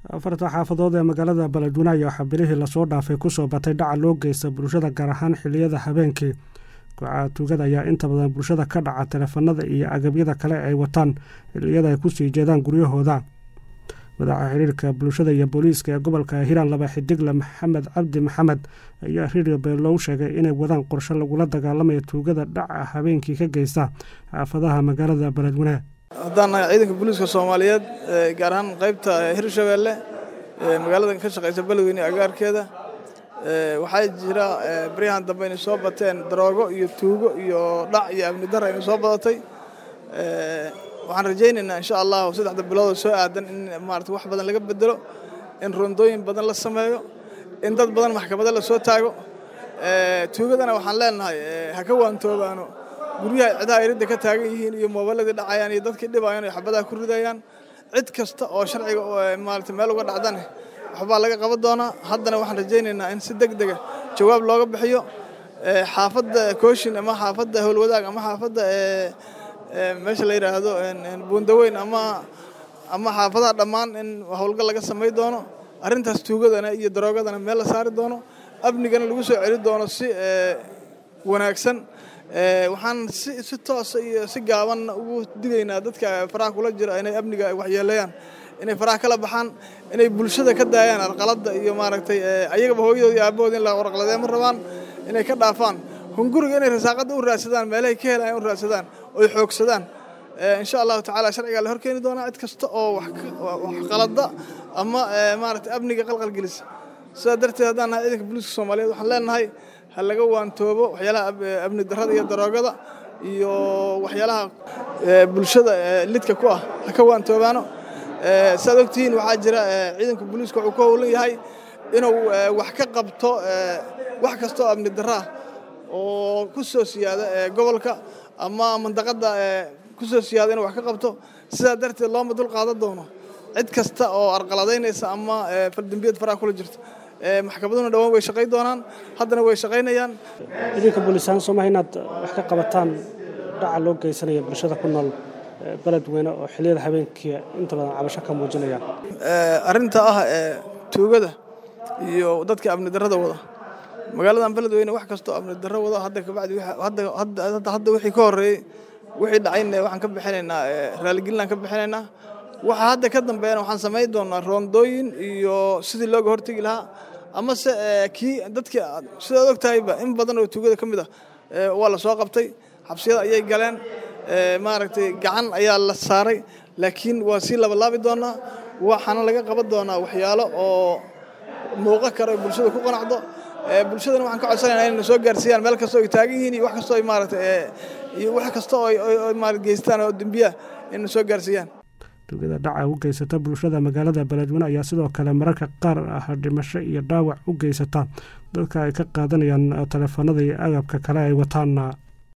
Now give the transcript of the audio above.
afarta xaafadood ee magaalada Beledweyne ayaa xabilihii la soo dhaafay ku soo batay dhaca loo geysta bulshada gaar ahaan xilliyada habeenkii. Kooxaha tuugada ayaa inta badan bulshada ka dhaca taleefanada iyo agabyada kale ay wataan xilliyada ay ku sii jeedaan guryahooda. Madaxa xiriirka bulshada iyo booliiska ee gobolka Hiiraan laba xidigle Maxamed Cabdi Maxamed ayaa Radio Beelo sheegay inay wadaan qorshe lagula dagaalamayo tuugada dhaca habeenkii ka geysta xaafadaha magaalada Beledweyne. haddaan ciidanka booliiska Soomaaliyeed gaar ahaan qaybta Hirshabeelle magaalada ka shaqeysa Beledweyne agaarkeeda waxaa jira bariyahan dambe inay soo bateen daroogo iyo tuugo iyo dhac iyo amni darro inay soo badatay waxaan rajaynaynaa insha Allah saddexda bilood soo aadan in maartay wax badan laga bedelo in rondooyin badan la sameeyo in dad badan maxkamada la soo taago tuugadana waxaan leenahay ha ka waantoobaano guryaha ciidaha iridda ka taagan yihiin iyo moobilada dhacayaan iyo dadkii dhibayaan iyo xabadaha ku ridayaan cid kasta oo sharciga maartay meel uga dhacdan waxba laga qaban doonaa haddana waxaan rajaynaynaa in si degdeg ah jawaab looga bixiyo xaafadda Kooshin ama xaafadda Howlwadaag ama xaafadda meesha la yiraahdo Buundaweyn ama xaafadaha dhammaan in howlgal laga sameey doono arintaas tuugadana iyo daroogadana meel la saari doono amnigana lagu soo celi doono si wanaagsan waxaan si toos iyo si gaaban ugu digaynaa dadka faraha kula jira inay amniga wax yeelayaan inay faraha kala baxaan inay bulshada ka daayaan arqalada iyo maaragtay ayagaba hooyadooda iyo aabahood in la warqaladeemo rabaan inay ka dhaafaan hunguriga inay rasaaqada u raadsadaan meelahay ka helayaan u raadsadaan oo xoogsadaan insha Allah taala sharciga la horkeeni doona cid kasta oo wax qalada ama maaragtay amniga qalqal gelisa sida darteed haddaan ciidanka booliiska Soomaaliyeed waxaan leenahay hal laga waantoobo waxyaalaha amni darrada iyo daroogada iyo waxyaalaha bulshada lidka ku ah ha ka waantoobaano saad ogtiin waxaa jira ciidanka booliiska wuxuu ka howlan yahay inuu wax ka qabto wax kasta oo amni darro oo ku soo siyaada gobolka ama mandaqada ku soo siyaada inuu wax ka qabto sida darteed loo madul qaadan doono cid kasta oo arqaladeynaysa ama faldambiyad faraha kula jirto maxkamaduna dhawaan way shaqeyn doonaan haddana way shaqeynayaan idinka booliisaan Soomaaliya inaad wax ka qabataan dhaca loo geysanayo bulshada ku nool Beledweyne oo xilliyada habeenkii inta badan cabasho ka muujinaya arinta tuugada iyo dadka amni darrada wada magaalada Beledweyne wax kasto amni darro wada hadda ka bacdi hadda wixii ka horeeyay wixii dhacayna waxaan ka bixinaynaa raaligelin ka bixinaynaa waxa hadda ka dambeeyana waxaan sameey doonaa rondooyin iyo sidii looga hortagi lahaa ama se kii dadka sida ogtayba in badan oo tuugada kamid ah waa la soo qabtay xabsiyada ayay galeen maaragtay gacan ayaa la saaray laakiin waa si laba laabi doonaa waxaana laga qaban doonaa waxyaalo oo muuqa karo bulshada ku qanacdo bulshadana waxaan ka codsanaynaa inay soo gaarsiiyaan meel kasta oo ay taagan yihiin iyo wax kasta oo maaragtay iyo wax kasta oo maaragtay geystaan oo dambiya inay soo gaarsiiyaan tuugada dhaca u geysata bulshada magaalada Beledweyne ayaa sidoo kale mararka qaar dhimasho iyo dhaawac u geysata dadka ay ka qaadanayaan taleefanada iyo agabka kale ay wataan